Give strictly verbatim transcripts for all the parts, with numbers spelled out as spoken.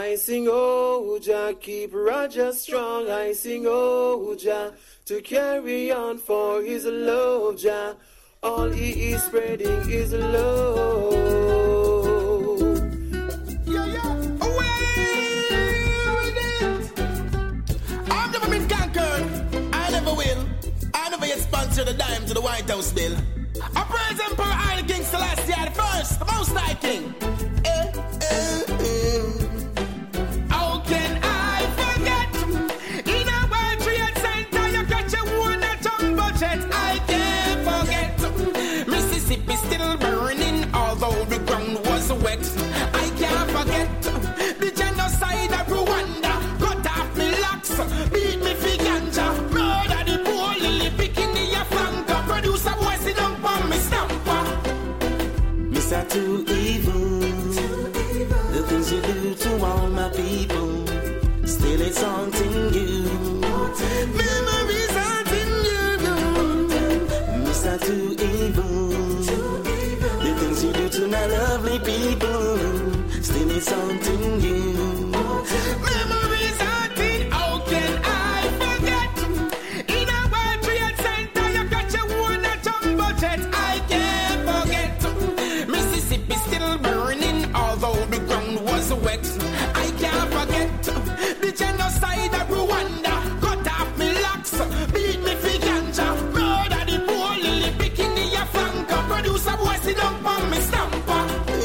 I sing, oh Jah, keep Roger strong. I sing, oh Jah, to carry on for his love, Jah. All he is spreading is love. Yeah, yeah. Away with it. I've never been conquered. I never will. I never yet sponsored a dime to the White House bill. I praise Emperor Haile King Selassie the first, the most high king. Eh, eh, eh. How can I forget? In a World Trade Center, you got your own atom budget. I can't forget. Mississippi still burning, although the ground was wet. I can't forget the genocide of Rwanda. Cut off me locks, beat me for ganja, murder the poor lily picking the flanker. Produce a boy sit down for me stamper. Mister Too Evil, the things you do to all my people, still it's haunting you. Memories haunting you. Mister Too Evil, the things you do to my lovely people, still it's haunting you. Memories haunting. How can I forget? In a World Trade Center, you got your own atom budget. I can't forget. Mississippi still burning, although the ground was wet. I can't forget the genocide of Rwanda. Cut off me locks, beat me for ganja, murder the poor lily picking the flanker. Produce a boy sit down for me stamper.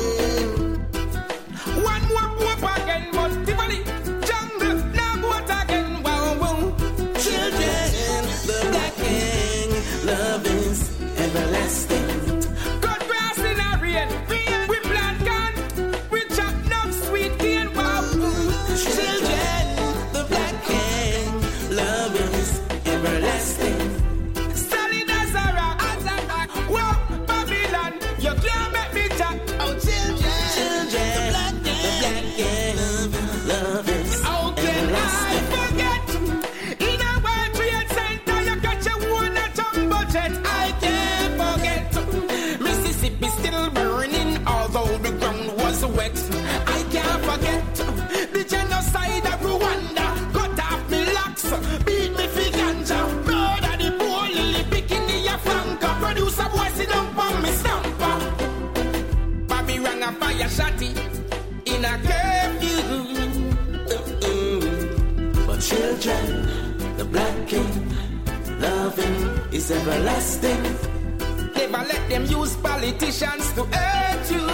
One more poop again, but the body jungle now go again. Wow, wow. Children, the black king, love is everlasting. Cut grass in a rain, rain. We plant corn, we chop enough sweet cane. Wow. Children, the black king, love is everlasting. Solid as a rock, as a rock. Whoa, Babylon, you can't make me jack. Oh, children, children, the black king, love is how can I forget? In a World Trade Center, you got your own atom budget. I can't forget. Mississippi still burning, although the ground was wet. I can't forget the genocide of Rwanda. Cut off me locks, beat me for ganja, murder the poor lily picking the flanker. Produce a boy sit down for me stamper. Bobby rang a fire shotty in a curfew. But children, the black king, loving is everlasting. Never let them use politicians to hurt you.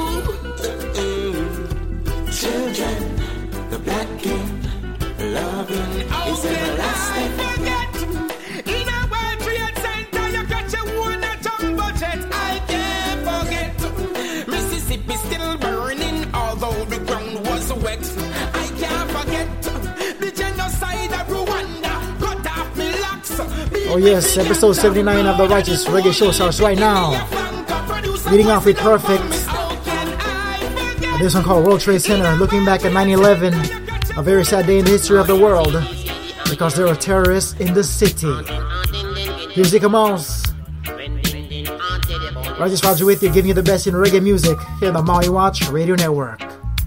Children, the black king, loving is everlasting. I forget? In a World Trade Center, you got your own atom budget. I can't forget. Mississippi still burning, although the ground was wet. I can't forget the genocide of Rwanda. Cut off me locks. Oh yes, episode seventy-nine of the Righteous Reggae Show starts right now. Leading off with Perfect. This one called World Trade Center, looking back at nine eleven, a very sad day in the history of the world, because there were terrorists in the city. Here's the Kamals. Righteous Roger with you, giving you the best in reggae music here on the Maui Watch Radio Network.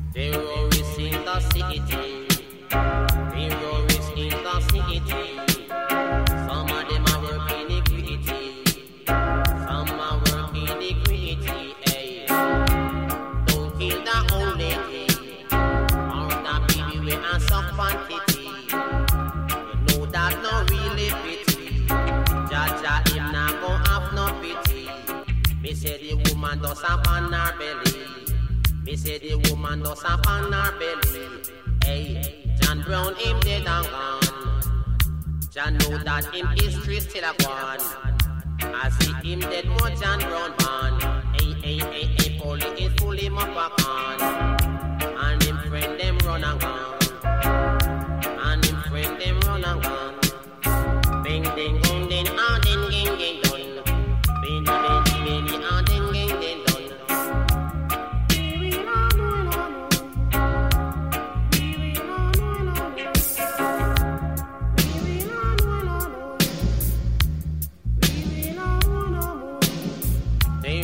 Does up on her belly. Me say the woman does up on her belly. Hey, John Brown him dead and gone. John know that him history still a gone. I see him dead more John Brown born. Hey, hey, hey, hey, police is pull him up a con. And him friend them run and gone. And him friend them run and gone. Bing, ding, ding, ding, ah, ding, ding, ding, dong. Bing, bing, bing, bing, ah, ding, ding, ding.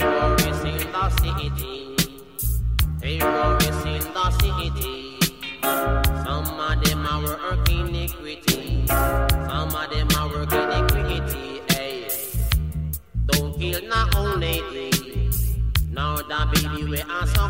Terrorists in the city.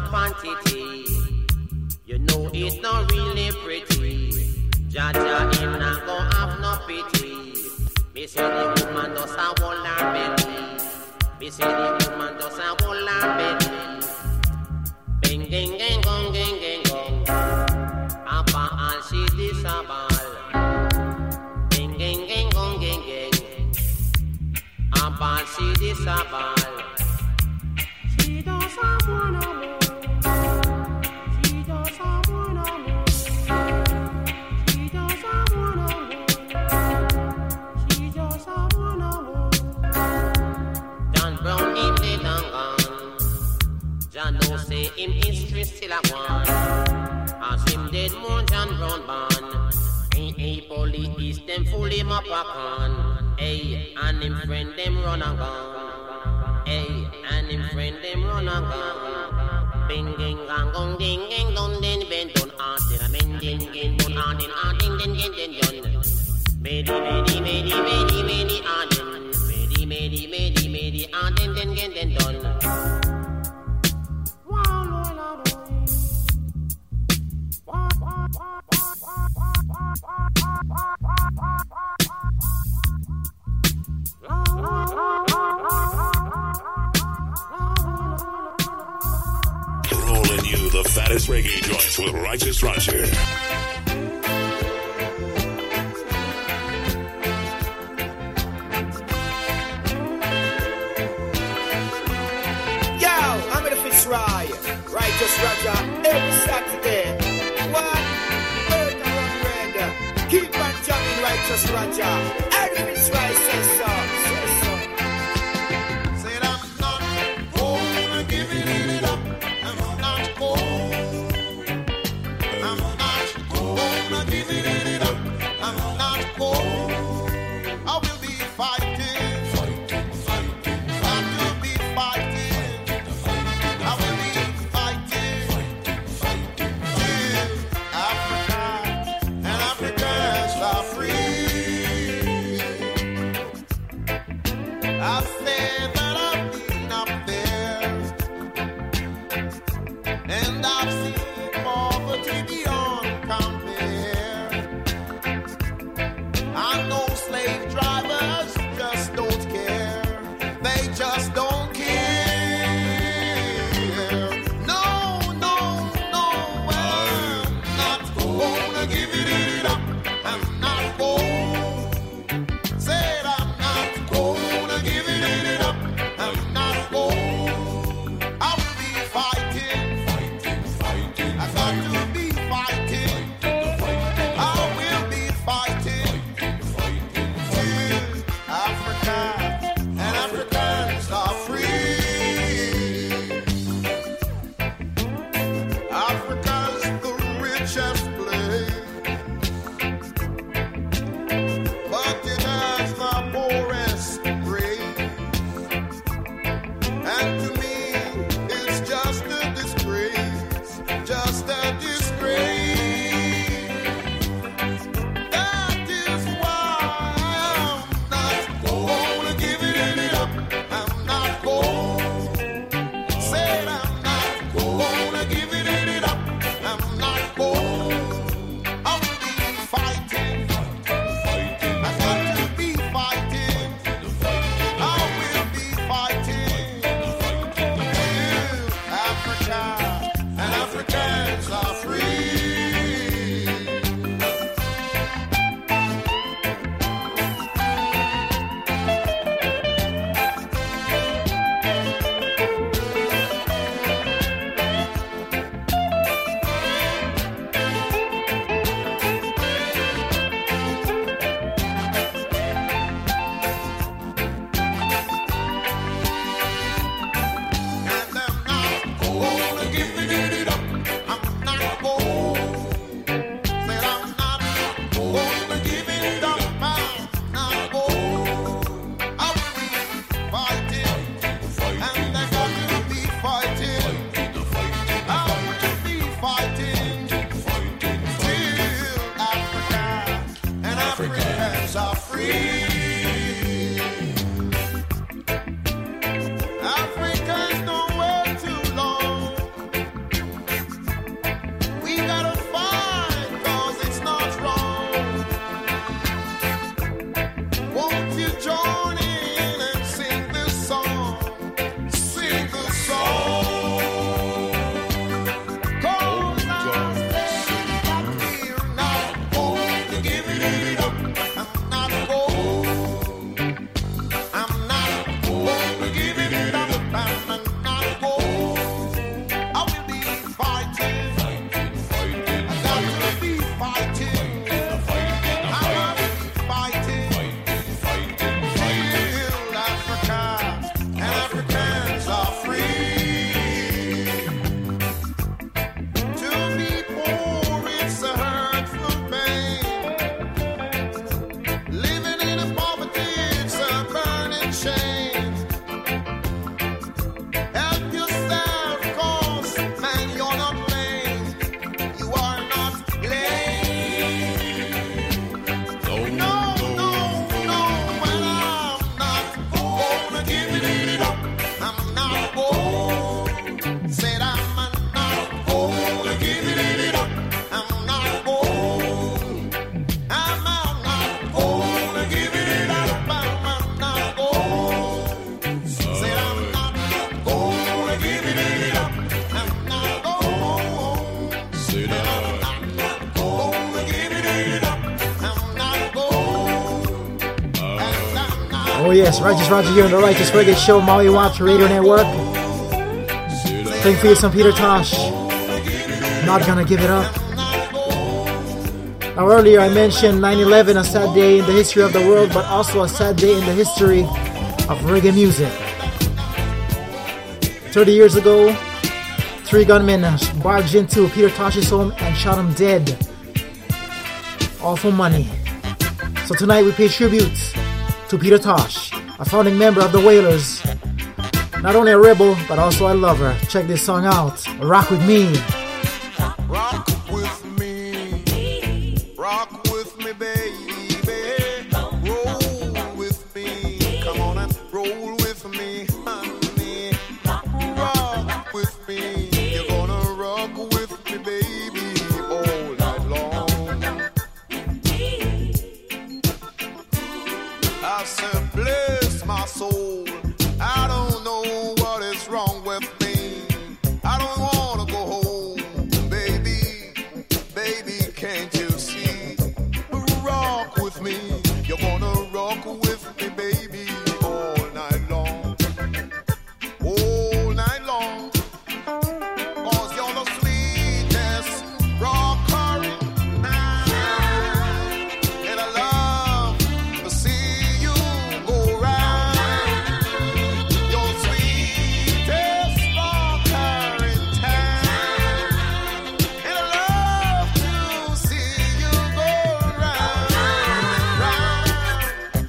quantity. You know it's not really pretty. Jaja him not go have no pity. Me say the woman does a hold her belly. Me say the woman does a hold her belly. Bing ding ding gong ding ding gong. Apa all she disable. Bing ding ding gong ding ding. Apa all she disable. She doesn't wanna more. She doesn't wanna more. She doesn't wanna more. She doesn't wanna more. John Brown him dead and gone. John no say him history still a one. As him dead more John Brown born. He he police them full him up a con. Hey, and him friend them run a gun. Hey, and him friend them run a gun. Bing ding gang gong ding ding don den ben don art den a men ding ding don art den art ding ding ding ding ding. Medi medi medi medi medi art den. Medi medi medi medi art den den den den don. Rolling you the fattest reggae joints with Righteous Roger. Yo, I'm gonna Fitzroy, Righteous Roger, every Saturday. What? Earth and Red. Keep on jamming, Righteous Roger. Every Fitzroy says so, says so. Said I'm not gonna give it up. I'm not gonna. I'm not gonna give it up. I'm not gonna. I will be fighting, fighting, fighting. I will be fighting. I will be fighting, fighting, fighting. Till Africa and Africans are free. I said that I've been up there, and I've seen poverty beyond compare. I know slave drivers just don't care. They just don't care. No, no, no, I'm not gonna give it up. I'm not gonna. Said I'm not gonna give it up. I'm not gonna. I will be fighting, fighting, fighting. I got to be fighting. I will be fighting, fighting, fighting. Till Africa and Africans are free. Africa's the richest place. Oh yes, Righteous Roger here on the Righteous Reggae Show, Maui Watch Radio Network. Playing for you some Peter Tosh. Not gonna give it up. Now earlier I mentioned nine eleven, a sad day in the history of the world, but also a sad day in the history of reggae music. thirty years ago, three gunmen barged into Peter Tosh's home and shot him dead. All for money. So tonight we pay tribute to Peter Tosh, a founding member of the Wailers. Not only a rebel, but also a lover. Check this song out. Rock with me. Rock with me. Rock with me, baby. Roll with me. Come on and roll with me, honey. Rock with me. You're gonna rock with me, baby, all night long. I said, bless my soul. I don't know what is wrong with me. I don't wanna go home, baby. Baby, can't you see? Rock with me. You're gonna rock with me, baby, all night long. All night long. 'Cause you're the sweetest rocker in mine. And I love to see you go round. You're the sweetest rocker in town. And I love to see you go round, round.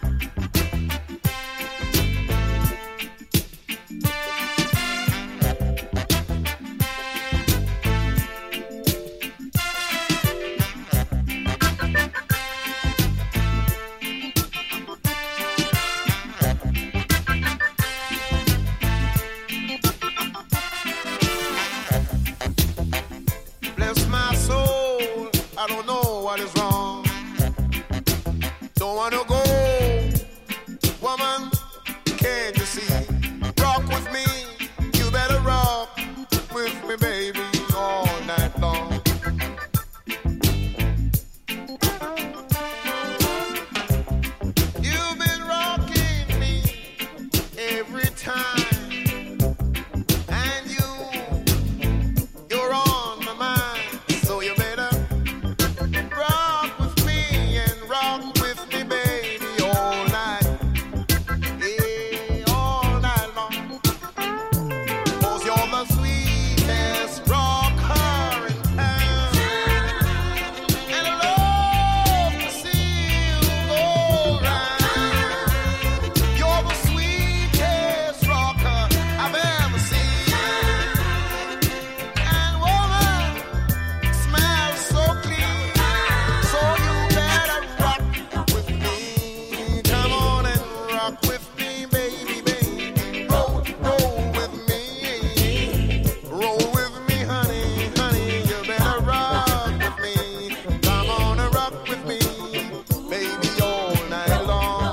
Bless my soul. I don't know what is wrong. Don't wanna go, woman. Can't you see? Rock with me. You better rock with me, baby, all night long. You've been rocking me every time, and you, you're on my mind. So you better rock with me and rock with me, baby, all night. Yeah, all night long. 'Cause you're the sweetest rocker in town. And I love to see you go round. You're the sweetest rocker I've ever seen. And woman, smells so clean. So you better rock with me. Come on and rock with me, baby, baby. Roll, roll with me. Roll with me, honey, honey. You better rock with me. Come on and rock with me, baby, all night long.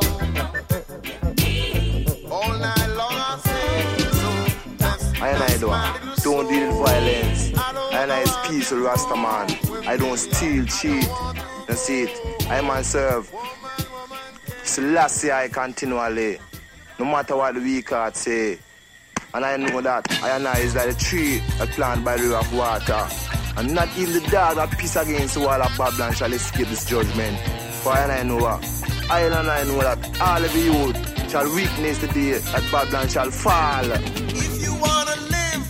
All night long, I say. So that's, I and I that's don't, my little don't deal with soul. violence. I don't I and I is want peaceful to Rasta man. with I don't steal, cheat. That's it. I man serve. Selassie I continually. No matter what the weak heart say. And I know that I and I is like a tree that planted by the river of water. And not even the dog that piss against the wall of Babylon shall escape this judgment. For I and I know what. I and I know that all of the youth shall weakness the day that Babylon shall fall. If you wanna live,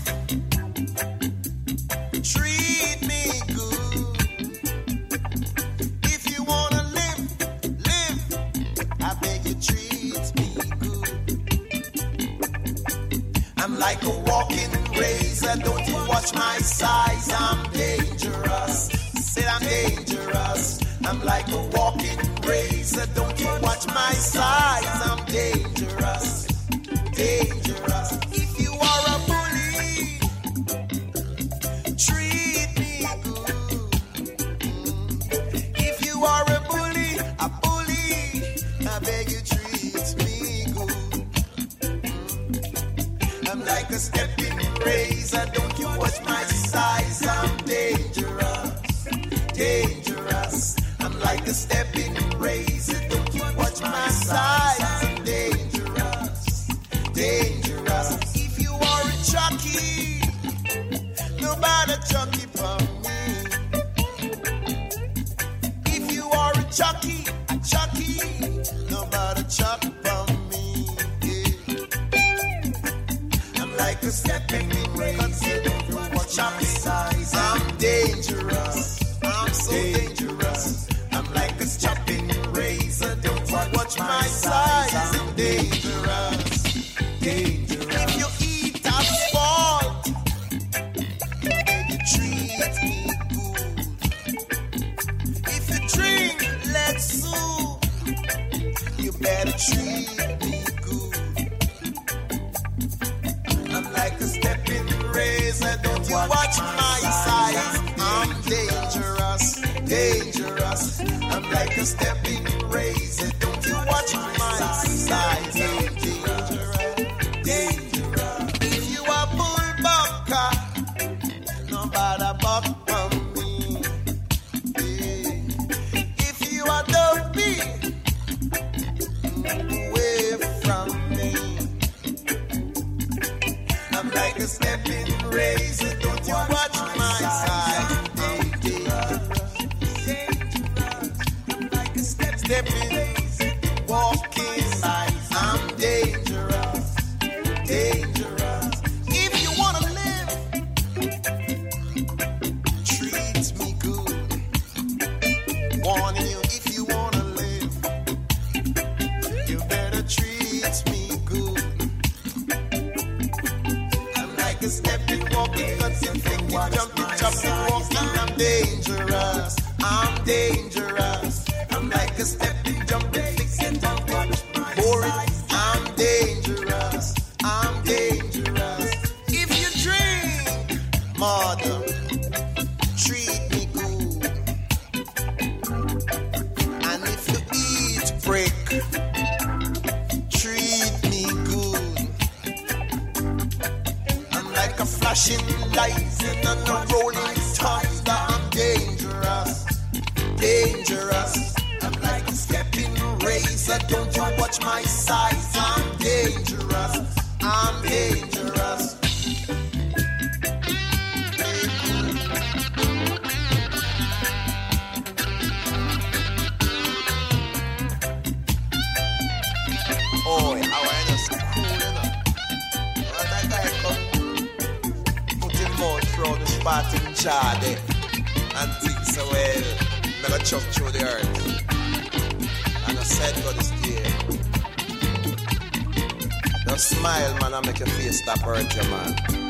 treat me good. If you wanna live, live. I beg you, treat me good. I'm like a walking razor. Don't you watch my size? I'm dangerous. Said I'm dangerous. I'm like a walking razor. Don't you watch my size? I'm dangerous. Dangerous. If you are a bully, treat me good. If you are a bully, a bully, I beg you, treat me good. I'm like a stepping razor. Don't you watch my size? I'm dangerous. Dangerous. I'm like a stepping razor. Don't you watch my size? I'm dangerous. a stepping razor. Watch my size. I'm dangerous. I'm so dangerous. I'm like a chopping razor. Don't watch my size. I'm dangerous. Dangerous. If you eat asphalt, then you treat me good. If you drink lead soup, you better treat me good. I'm like a stepping razor. Don't you watch my size. I'm dangerous, dangerous. I'm like a stepping razor. Don't you watch my size. I'm dangerous, dangerous. If you are bull bucker, nobody buck from me. Yeah. If you are dopey, move away from me. I'm like a stepping razor. Don't you watch my size. I'm dangerous, dangerous. I'm like a step stepping, walking size. I'm dangerous, dangerous. If you wanna live, treat me good. Warning you, if you wanna live, you better treat me good. I'm like a stepping, walking, cutting, flicking, jumping, jumping, walking. I'm dangerous, I'm dangerous. I'm like a stepping, jumping, flicking, jumping, boring. I'm dangerous, I'm dangerous. If you drink, mother, treat me good. And if you eat brick, treat me good. I'm like a flashing light and a rolling thunder. I'm dangerous, dangerous. I'm like a stepping razor. Don't you watch my size. I'm dangerous, I'm dangerous. Oh, how I just cool enough. What that guy come put him out through the spot in Chade and think so well, never chop through the earth. And I said God is there. Just smile, man, and make your face stop hurt you, man.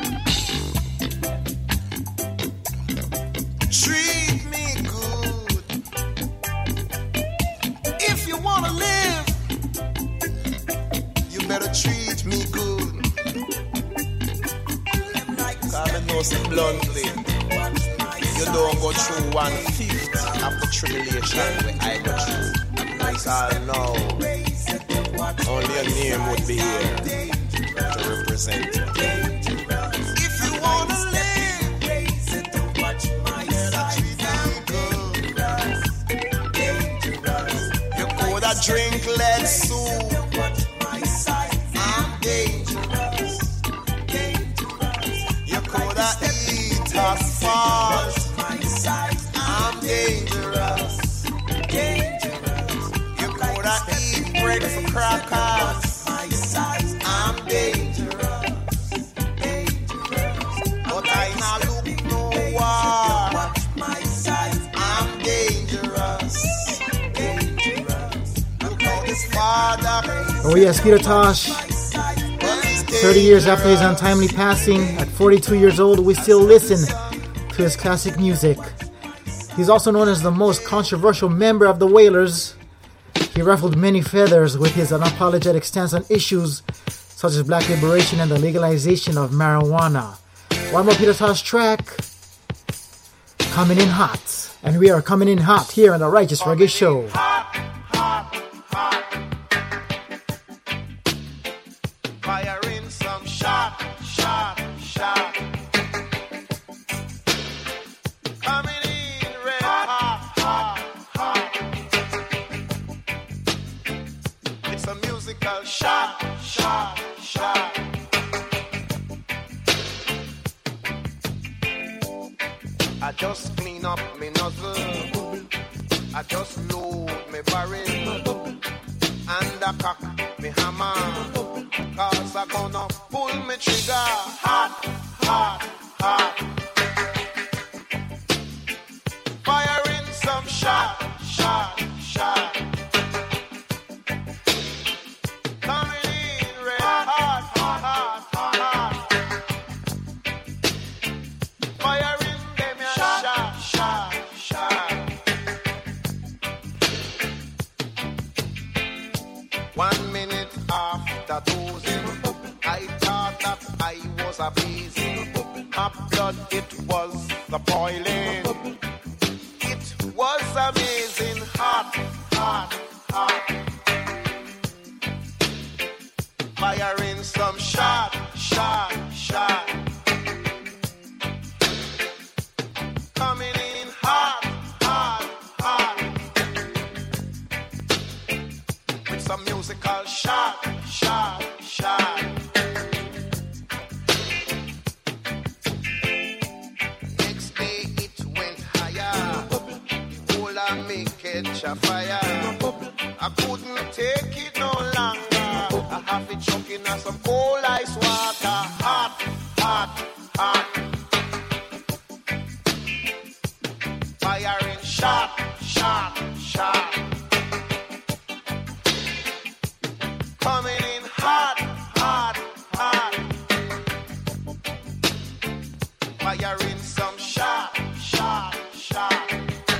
Treat me good. If you wanna live, you better treat me good. Cause I know say bluntly, you don't go through one fifth of the tribulation where I go through. Because I know only a name would be here to represent you. If you wanna live, don't watch my size. I'm dangerous, dangerous. You coulda drink lead soup. My size. I'm dangerous, dangerous. You coulda eat asphalt. My size. I'm dangerous, dangerous. You coulda eat bread for crackers. My size. I'm dangerous, dangerous. But I not look no war. Watch my size. I'm dangerous, dangerous. Look how this father. Oh yes, Peter Tosh. thirty years after his untimely passing, at forty-two years old, we still listen to his classic music. He's also known as the most controversial member of the Wailers. He ruffled many feathers with his unapologetic stance on issues such as black liberation and the legalization of marijuana. One more Peter Tosh track, coming in hot. And we are coming in hot here on the Righteous Reggae Show. Hot, hot, hot. Firing some shot, shot, shot. Coming in red hot, hot, hot. It's a musical shot, shot, shot. I just clean up me nozzle. I just load me barrel. And I cock me hammer. Cause I gonna pull me trigger. One minute after dozing, I thought that I was abusing. My blood, it was the boiling. It was amazing, hot, hot, hot. Firing some shot, shot, shot. Coming in hot, hot, hot. With some musical shot, shot, shot. Next day it went higher. The whole of me catch a fire. I couldn't take it no longer. I have it choking on some cold ice water. Hot, hot, hot. Firing shot, shot, shot. Coming in hot, hot, hot. Firing some shot, shot, shot.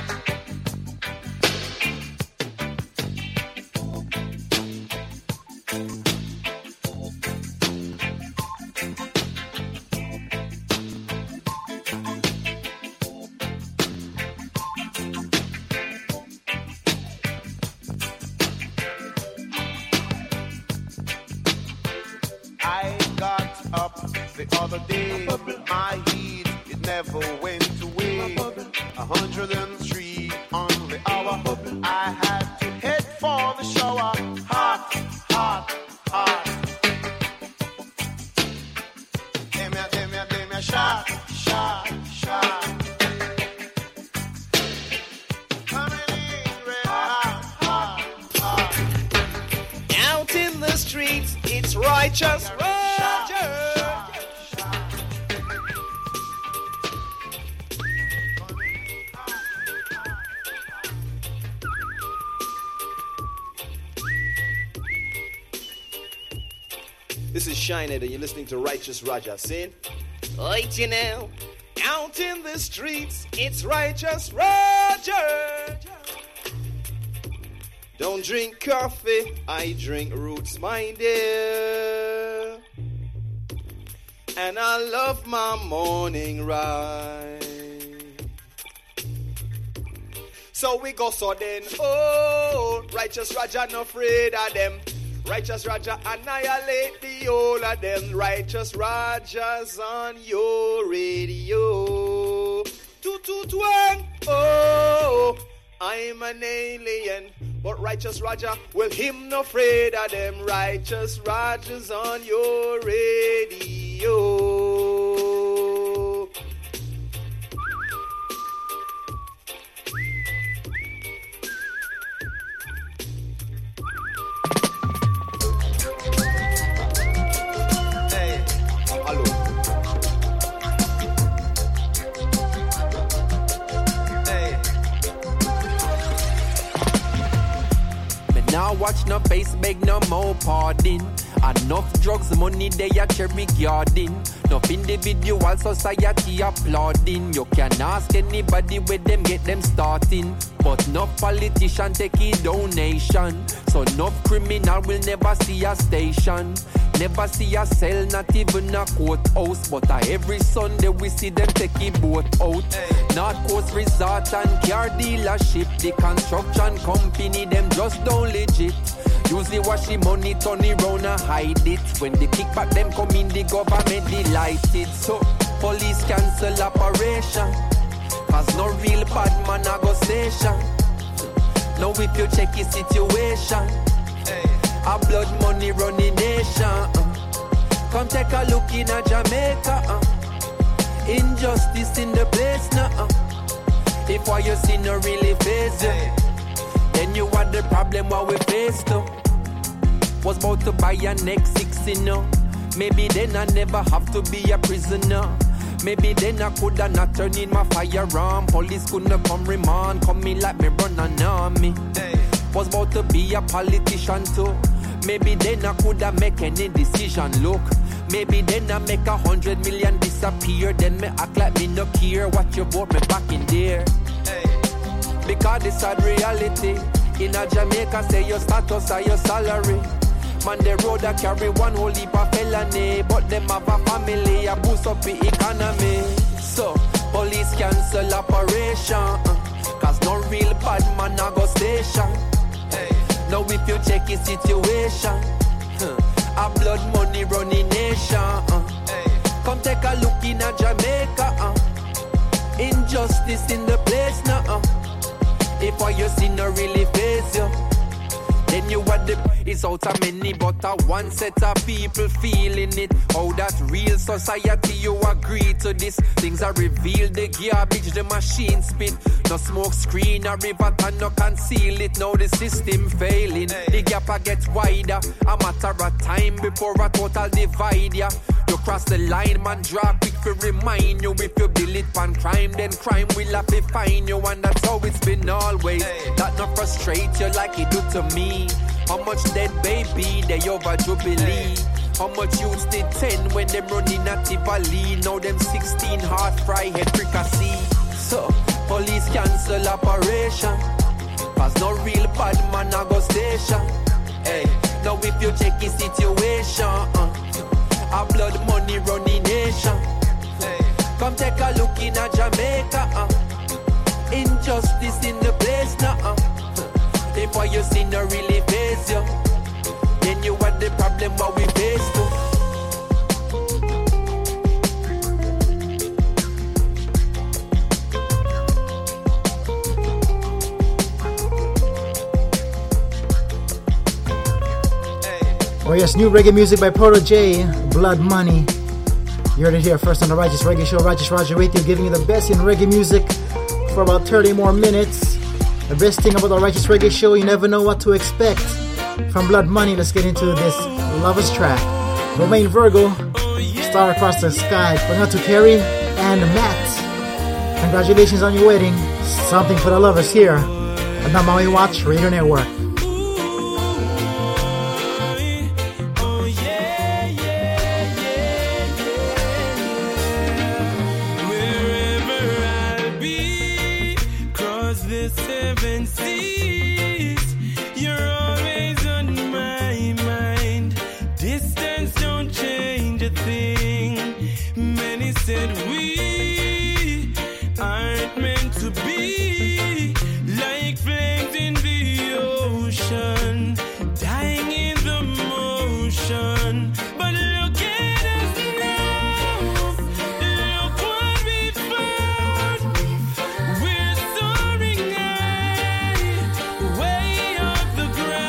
The other day, my heat, it never went away. A hundred and three on the hour. I had to head for the shower. Hot, hot, hot. Give me, give me, give me a shot, shot, shot. Coming in red hot, hot, hot. Out in the streets, it's righteous Roger. This is Shinehead and you're listening to Righteous Raja saying, right you now, out in the streets, it's Righteous Raja. Don't drink coffee, I drink roots, my dear. And I love my morning ride. So we go so then, oh, Righteous Raja no afraid of them. Righteous Raja annihilate the whole of them. Righteous Rajas on your radio. Toot toot twang. Oh, I'm an alien, but Righteous Raja, well him no afraid of them. Righteous Rajas on your radio. Now watch no face, beg no more pardon. Enough drugs, money they a cherry garden. Enough individual society applauding. You can ask anybody where them get them starting. But no politician take a donation. So no criminal will never see a station. Never see a cell, not even a courthouse. But uh, every Sunday we see them take a boat out. Hey. North Coast Resort and car dealership. The construction company, them just don't legit. Usually wash the money, turn it round and hide it. When the kickback them come in, the government delighted. So police cancel operation. Cause no real bad man a go station. Now if you check the situation, hey. A blood money running nation. Uh. Come take a look in a Jamaica. Uh. Injustice in the place now. Uh. If what you see no really face you, hey. Then you are the problem what we face though. Was about to buy a next six, you know. Maybe then I never have to be a prisoner. Maybe then I coulda not turn in my firearm. Police couldn't come remand, come me like me run an army. Hey. Was about to be a politician too. Maybe then I coulda make any decision. Look, maybe then I make a hundred million disappear. Then me act like me no care what you bought me back in there. Hey. Because this sad reality. in a Jamaica, say your status or your salary. Man, the road that carry one whole heap of felony, but them have a family, a boost up the economy. So, police cancel operation, uh, cause no real bad man a go station. Hey. Now if you check his situation, huh, a blood money running nation. Uh. Hey. Come take a look in a Jamaica. Uh. Injustice in the place now. Uh. If what you see no really face you, then you what the is out of many, but a one set of people feeling it. How that real society you agree to this? Things are revealed, the garbage, the machine spit. No smoke screen, a river and no conceal it. Now the system failing, the gap a get wider. A matter of time before a total divide, yeah. You cross the line, man, draw quick to remind you. If you build it on crime, then crime will have to find you. And that's how it's been always. That not frustrate you like it do to me. How much dead baby they over Jubilee? How much youths did ten when them running at Tivoli? Now them sixteen hard fry head fricassee. So, police cancel operation, cause no real bad man a go station. Hey, now if you check his situation, uh, a blood money running nation. Hey, come take a look in a Jamaica. Uh, injustice in the place now. Uh, if what you see no really face you, then you want the problem what we face too. Oh yes, new reggae music by Proto J, Blood Money. You heard it here first on the Righteous Reggae Show. Righteous Roger with you, giving you the best in reggae music for about thirty more minutes. The best thing about the Righteous Reggae Show, you never know what to expect. From Blood Money, let's get into this Lovers track. Romain Virgo, Star Across the Sky, going out to Kerry and Matt. Congratulations on your wedding. Something for the lovers here at the Maui Watch Radio Network. Way off the ground.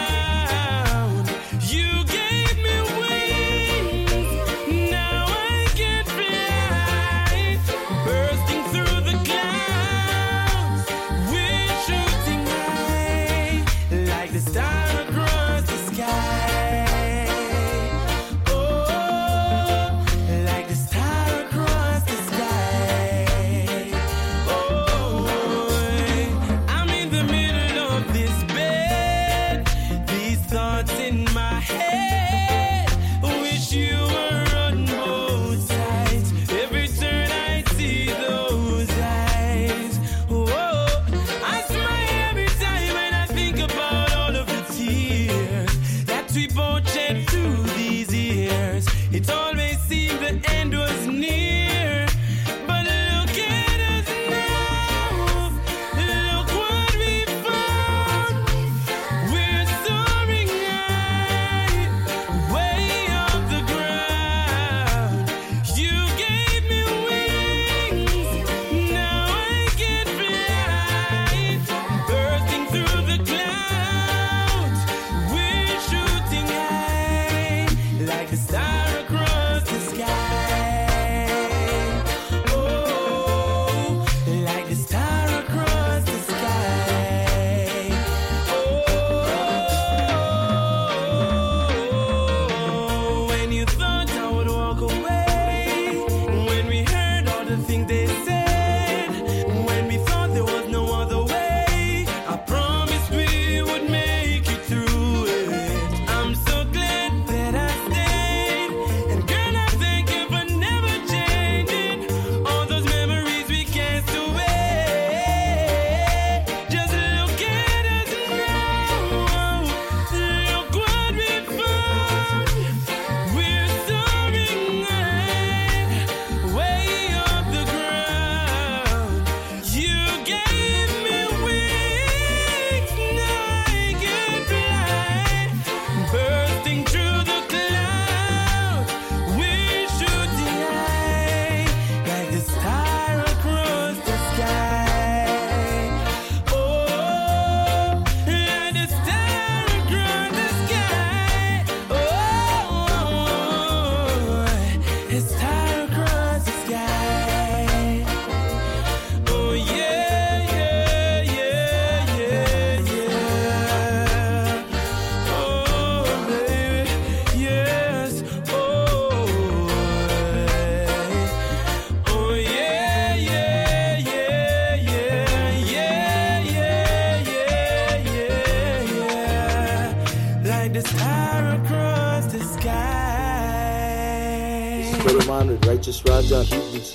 Brother Man with Righteous Raja Beats.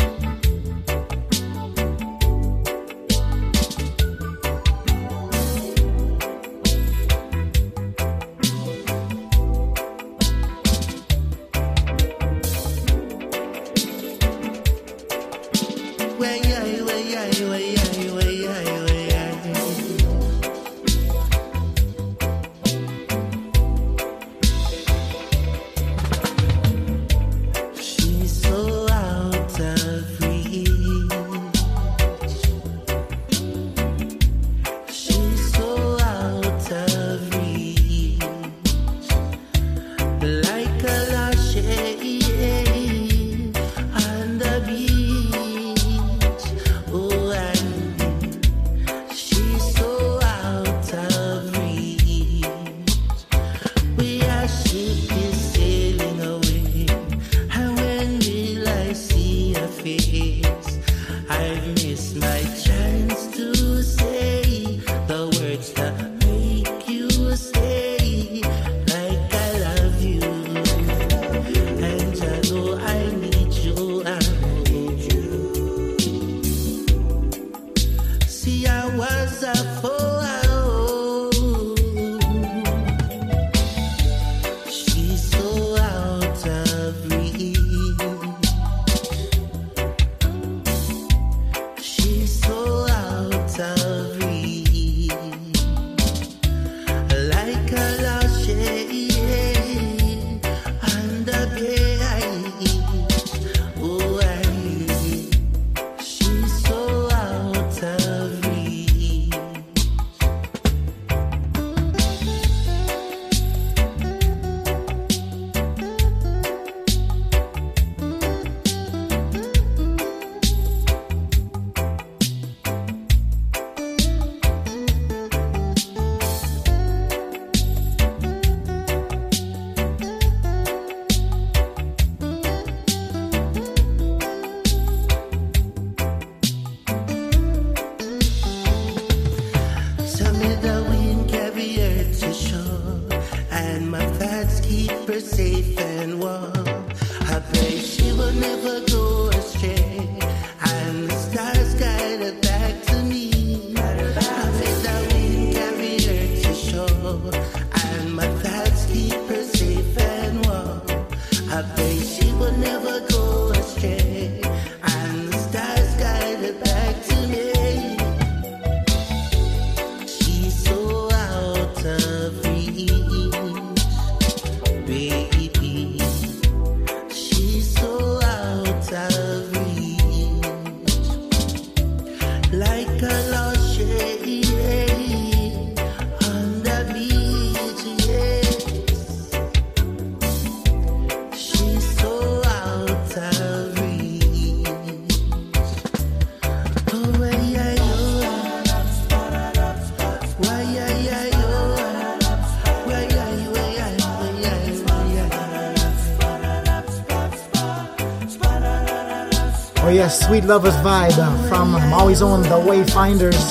Oh yes, Sweet Lovers Vibe uh, from Maui's own The Wayfinders,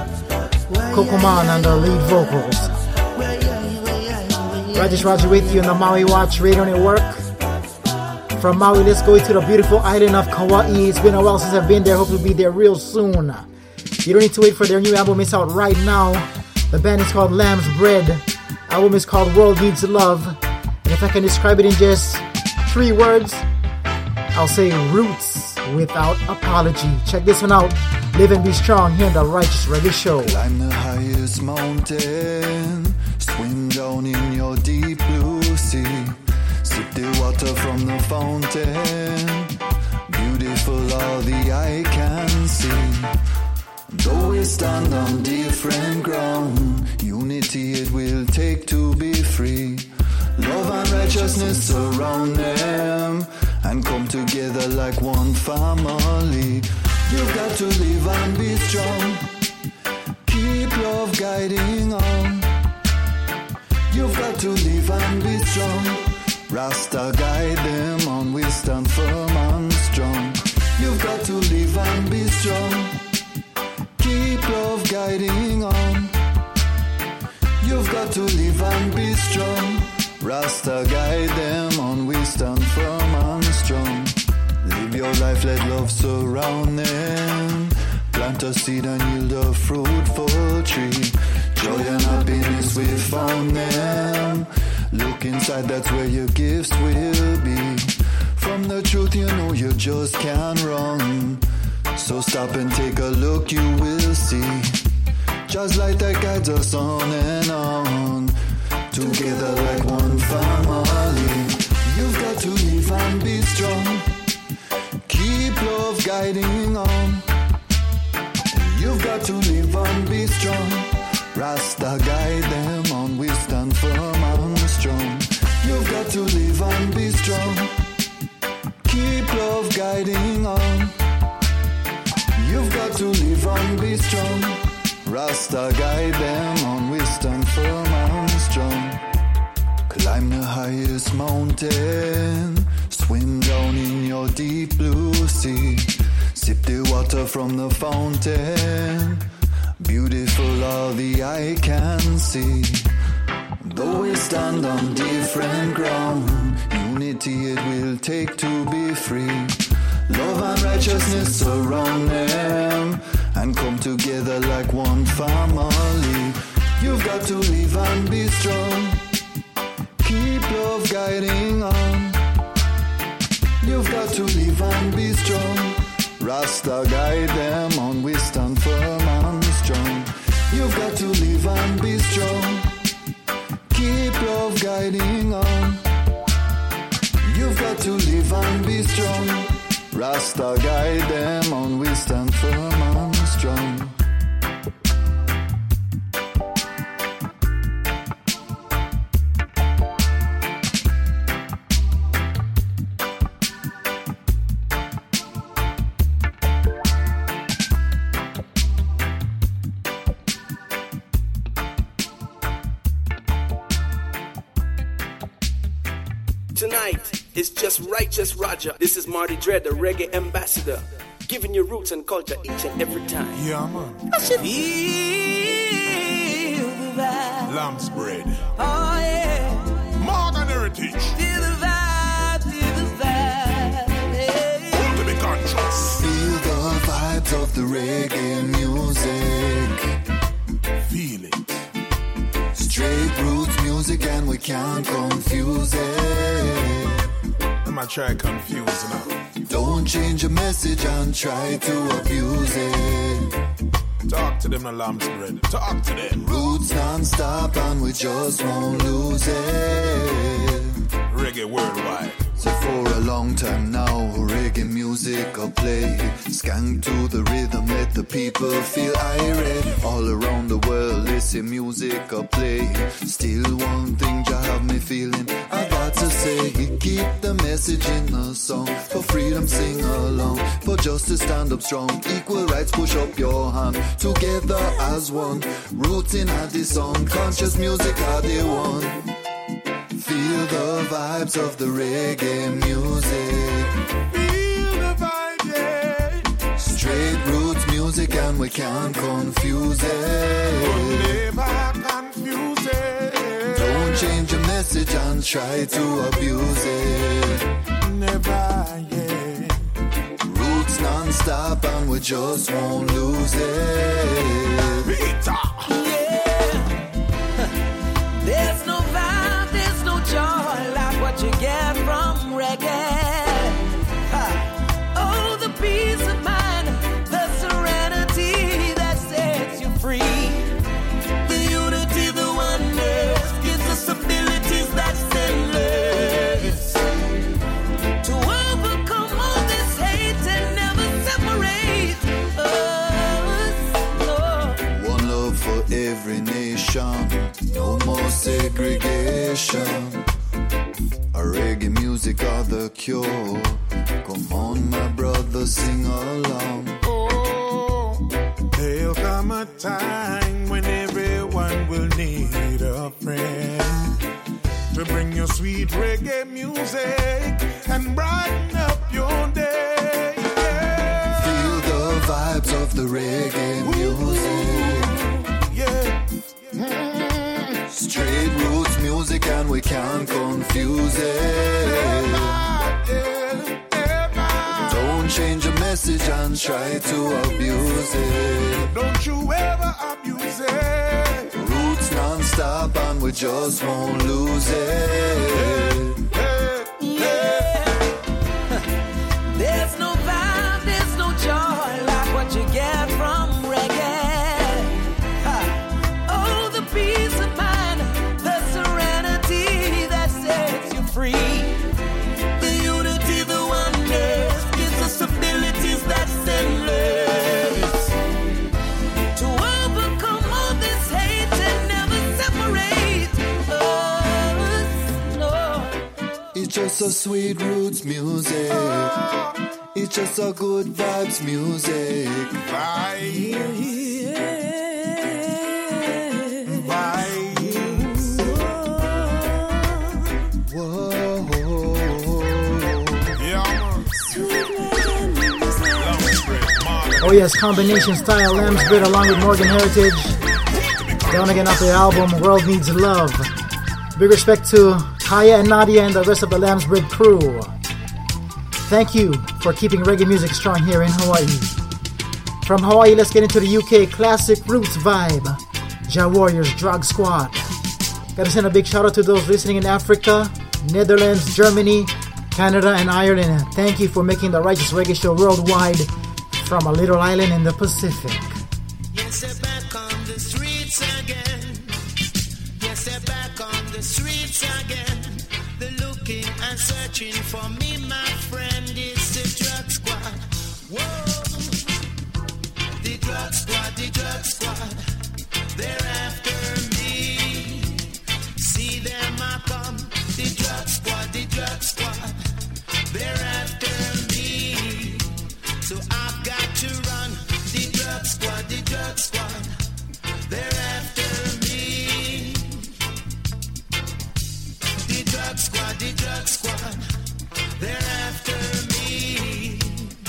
Kokoman on the lead vocals. Rajesh Raja with you on the Maui Watch Radio Network. From Maui, let's go to the beautiful island of Kauai. It's been a while since I've been there. Hope to be there real soon. You don't need to wait for their new album. It's out right now. The band is called Lamb's Bread. Album is called World Needs Love. And if I can describe it in just three words, I'll say roots without apology. Check this one out. Live and be strong here in the Righteous Reggae Show. Climb the highest mountain, swim down in your deep blue sea, sip the water from the fountain, beautiful all the eye can see. Though we stand on different ground, unity it will take to be free. Love and righteousness surround them and come together like one family. You've got to live and be strong. Keep love guiding on. You've got to live and be strong. Rasta guide them on. We stand firm and strong. You've got to live and be strong. Keep love guiding on. You've got to live and be strong. Rasta guide them on. We stand firm and strong. your life, let love surround them. Plant a seed and yield a fruitful tree. Joy and happiness we found them. Look inside, that's where your gifts will be. From the truth you know you just can't run. So stop and take a look, you will see. Just like that guides us on and on. Together like one family. You've got to live and be strong. Keep love guiding on. You've got to live and be strong. Rasta guide them on. We stand firm and strong. You've got to live and be strong. Keep love guiding on. You've got to live and be strong. Rasta guide them on. We stand firm and strong. Climb the highest mountain. Swim down in your deep blue sea. Sip the water from the fountain. Beautiful all the eye can see. Though we stand on different ground, unity it will take to be free. Love and righteousness surround them and come together like one family. You've got to live and be strong. Keep love guiding on. You've got to live and be strong. Rasta guide them on. We stand firm and strong. You've got to live and be strong. Keep love guiding on. You've got to live and be strong. Rasta guide them on. We stand firm and strong. Tonight, it's just Righteous Roger. This is Marty Dread, the reggae ambassador, giving you roots and culture each and every time. Yeah, man. I should feel the vibe. Lamb's bread. Oh, yeah. Morgan Heritage. Feel the vibe, feel the vibe. Yeah. Ultimate Conscious. Feel the vibes of the reggae music. Feel it. Straight roots music and we can't confuse it. I'ma try confuse now. Don't change your message and try to abuse it. Talk to them, the lamb's bread. Talk to them. Roots non-stop and we just won't lose it. Reggae worldwide. So for a long time now, reggae music I'll play. Skank to the rhythm, let the people feel irate. All around the world, listen music I'll play. Still one thing you have me feeling, I got to say. Keep the message in the song. For freedom sing along. For justice stand up strong. Equal rights push up your hand. Together as one. Roots in a this song. Conscious music are the one. Feel the vibes of the reggae music. Feel the vibe, yeah. Straight roots music and we can't confuse it. Never confuse it. Don't change your message and try to abuse it. Never, yeah. Roots non-stop and we just won't lose it. Peter. Yeah. There's no vibe, there's no joy like what you get from reggae. Ha. Oh, the peace of mind, the serenity that sets you free. The unity, the oneness gives us abilities that's endless. To overcome all this hate and never separate us. No. One love for every nation. No more segregation. A reggae music are the cure. Come on, my brother, sing along. Oh, there'll come a time when everyone will need a friend to bring your sweet reggae music and brighten up your day. Yeah. Feel the vibes of the reggae music. Yeah. Straight roots music and we can't confuse it. Don't message and try to abuse it. Don't you ever abuse it. Roots non-stop and we just won't lose it. Hey, hey, yeah. There's no vibe, there's no joy like what you get from reggae. Ha. Oh, the peace of mind, the serenity that sets you free. The unity, the oneness, gives us abilities that's endless. To overcome all this hate and never separate us, no. It's just a sweet roots music. It's just a good vibes music. Vibes. Vibes. Whoa. Oh yes, combination style Lamb's Bread along with Morgan Heritage. Down again off the album World Needs Love. Big respect to Kaya and Nadia and the rest of the Lamb's Bread crew. Thank you for keeping reggae music strong here in Hawaii. From Hawaii, let's get into the U K classic roots vibe. Ja Warriors Drug Squad. Gotta send a big shout out to those listening in Africa, Netherlands, Germany, Canada, and Ireland. Thank you for making the Righteous Reggae Show worldwide from a little island in the Pacific. Yes, they're back on the streets again. Yes, they're back on the streets again. They're looking and searching for me, my friend. It's the drug squad. Whoa. The drug squad, the drug squad. They're after me. See them I come. The drug squad, the drug squad. They're after me. So I've got to run. The drug squad, the drug squad. They're after me. The drug squad, the drug squad. They're after me.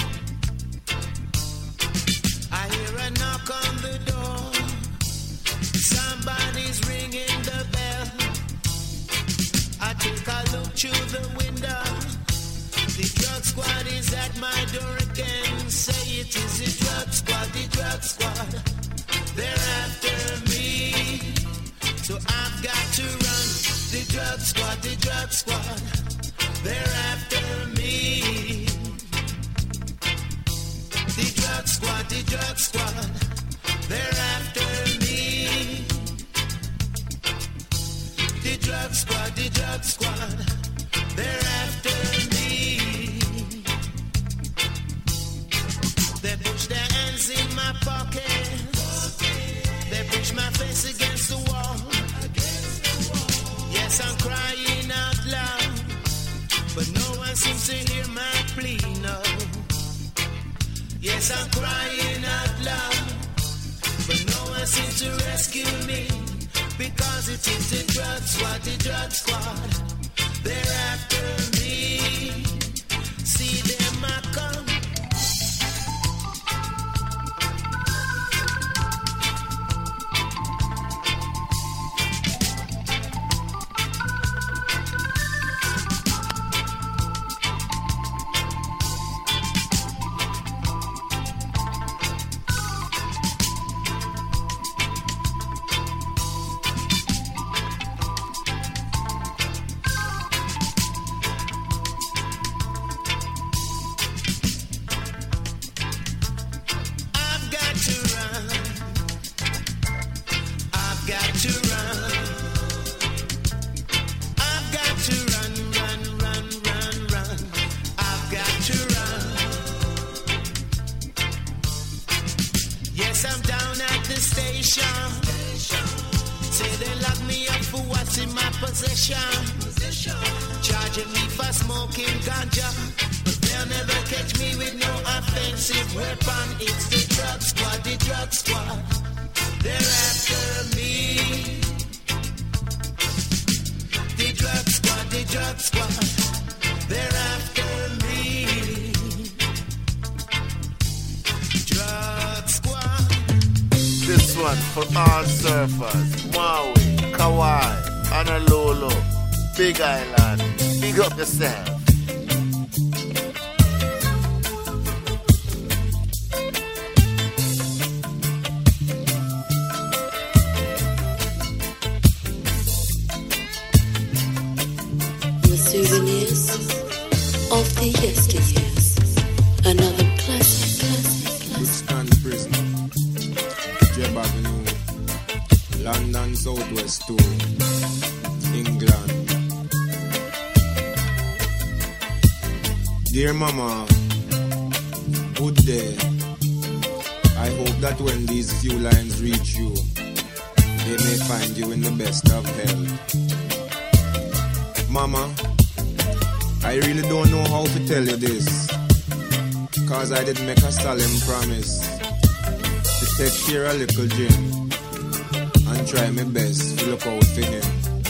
I hear a knock on the door. Somebody's ringing the bell. I take a look through the window. The drug squad is at my door again. Say it is the drug squad, the drug squad. They're after me. So I've got to run. The drug squad, the drug squad. They're after me. The drug squad, the drug squad. They're after me. The drug squad, the drug squad. They're after me. They push their hands in my pockets. They push my face against the wall. Yes, I'm crying out loud, but no one seems to hear my plea, no. Yes, I'm crying out loud, but no one seems to rescue me, because it is the drug squad, the drug squad. They're after me. See them I come. Charging me for smoking ganja, but they'll never catch me with no offensive weapon. It's the drug squad, the drug squad. They're after me. The drug squad, the drug squad. They're after me. Drug squad. This one for all surfers, Maui, Kauai, Honolulu, Big Island. Big up yourself. souvenirs of the yesteryears. Another classic, classic, classic. Wisconsin prison, Jeb Avenue, London Southwest Tour, England. Dear Mama, good day. I hope that when these few lines reach you, they may find you in the best of health. Mama, I really don't know how to tell you this, cause I did make a solemn promise to take care of little Jim and try my best to look out for him.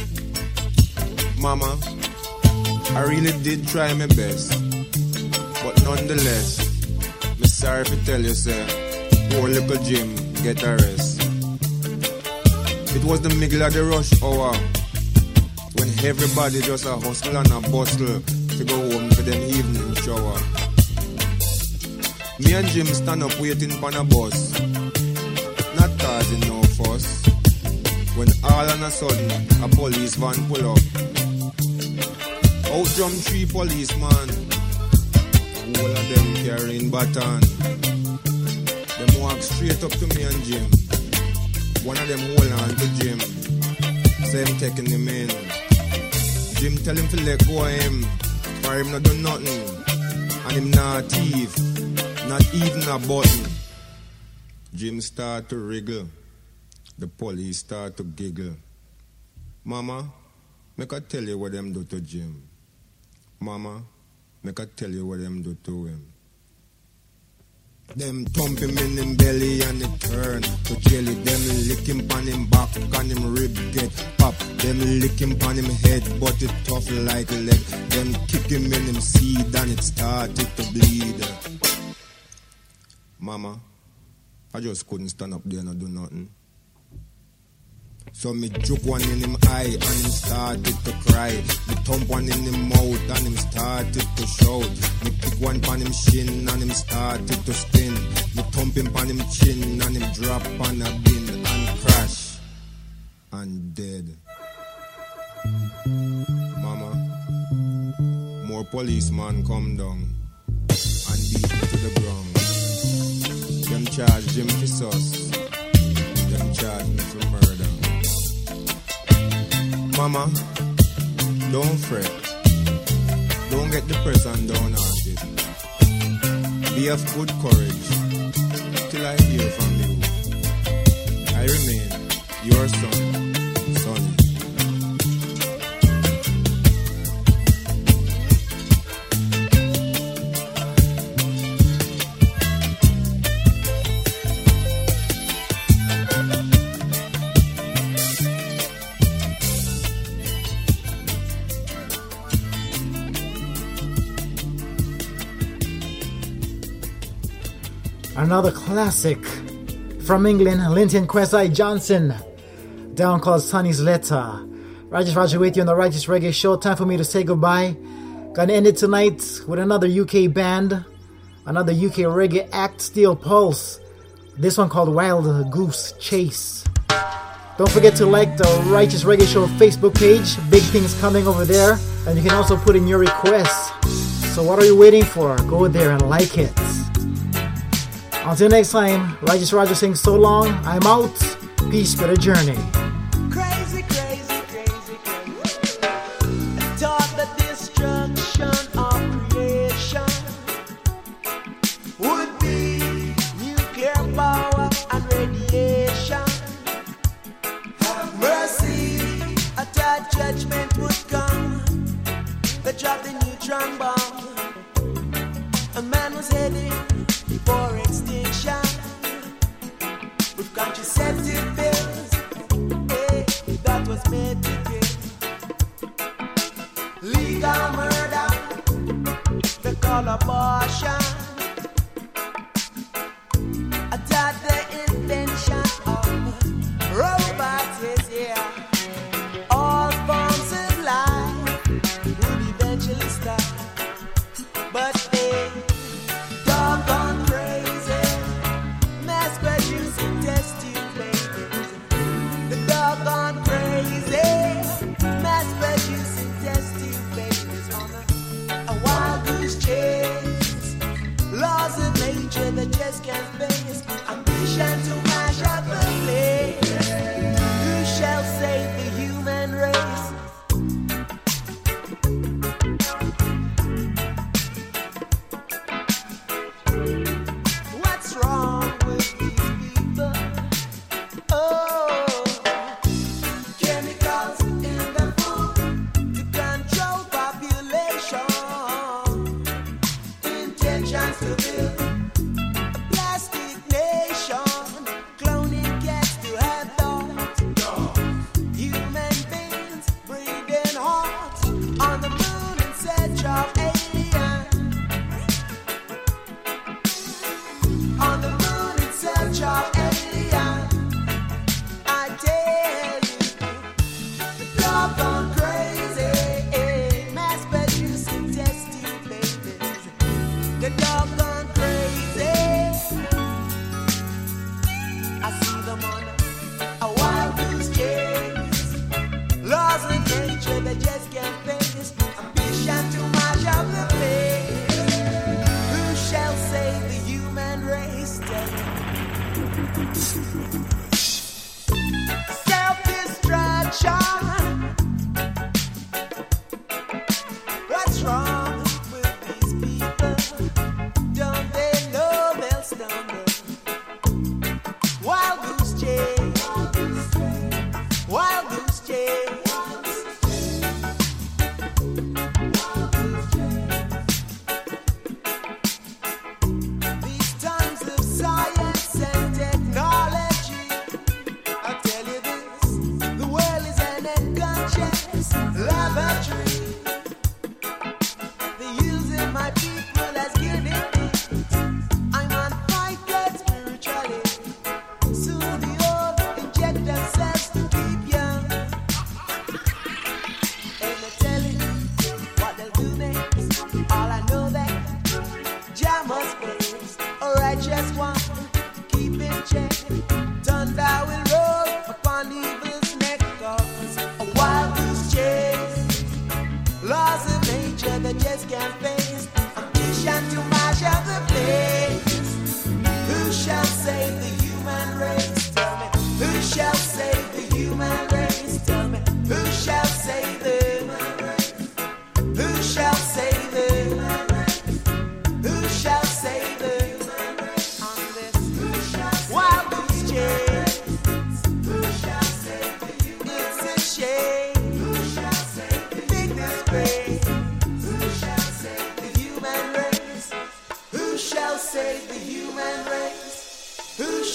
Mama, I really did try my best, but nonetheless, me sorry to tell you, sir, poor little Jim get a rest. It was the middle of the rush hour when everybody just a hustle and a bustle to go home for them evening shower. Me and Jim stand up waiting for a bus, not causing no fuss, when all of a sudden a police van pull up. Out jump three policemen, all of them carrying baton. Them walk straight up to me and Jim. One of them hold on to Jim, say him taking him in. Jim tell him to let go of him, for him not do nothing, and him not thief, not even a button. Jim start to wriggle, the police start to giggle. Mama, make I tell you what them do to Jim. Mama, make I tell you what them do to him. Them thump him in him belly and it turn to jelly. Them lick him on him back and him rib get pop. Them lick him on him head but it tough like lead. Them kick him in him seed and it started to bleed. Mama, I just couldn't stand up there and do nothing. So me juke one in him eye and him started to cry. Me thump one in him mouth and him started to shout. Me pick one pan him shin and him started to spin. Me thump him pan him chin and him drop on a bin and crash and dead. Mama, more policemen come down and beat me to the ground. Them charge Jim for sus. Them charge me for murder. Mama, don't fret. Don't get depressed and downhearted. Be of good courage till I hear from you. I remain your son, Sonny. Another classic from England, Linton Kwesi Johnson, down called Sonny's Letter. Rajesh Roger with you on the Righteous Reggae Show. Time for me to say goodbye. Gonna end it tonight with another U K band, another U K reggae act, Steel Pulse. This one called Wild Goose Chase. Don't forget to like the Righteous Reggae Show Facebook page. Big things coming over there. And you can also put in your requests. So what are you waiting for? Go there and like it. Until next time, Righteous Roger sings so long. I'm out. Peace for the journey. Crazy, crazy, crazy, crazy. Thought the destruction of creation would be nuclear power and radiation. Have mercy. I thought judgment would come. They dropped the neutron bomb. A man was heading for extinction with contraceptive pills, hey, that was made to kill. Legal murder, they call abortion. I thought the invention of robots is here. All forms of life would eventually stop.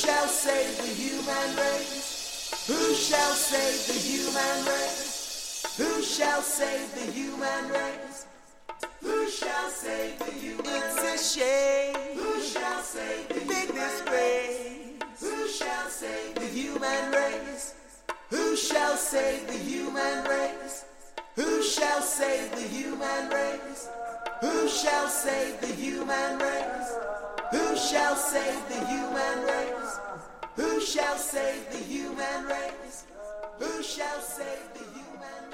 shall save the human race? Who shall save the human race? Who shall save the human race? Who shall save the human race? It's a shame. Who shall save the big disgrace? Who shall save the human race? Who shall save the human race? Who shall save the human race? Who shall save the human race? Who shall save the human race? Who shall save the human race? Who shall save the human race?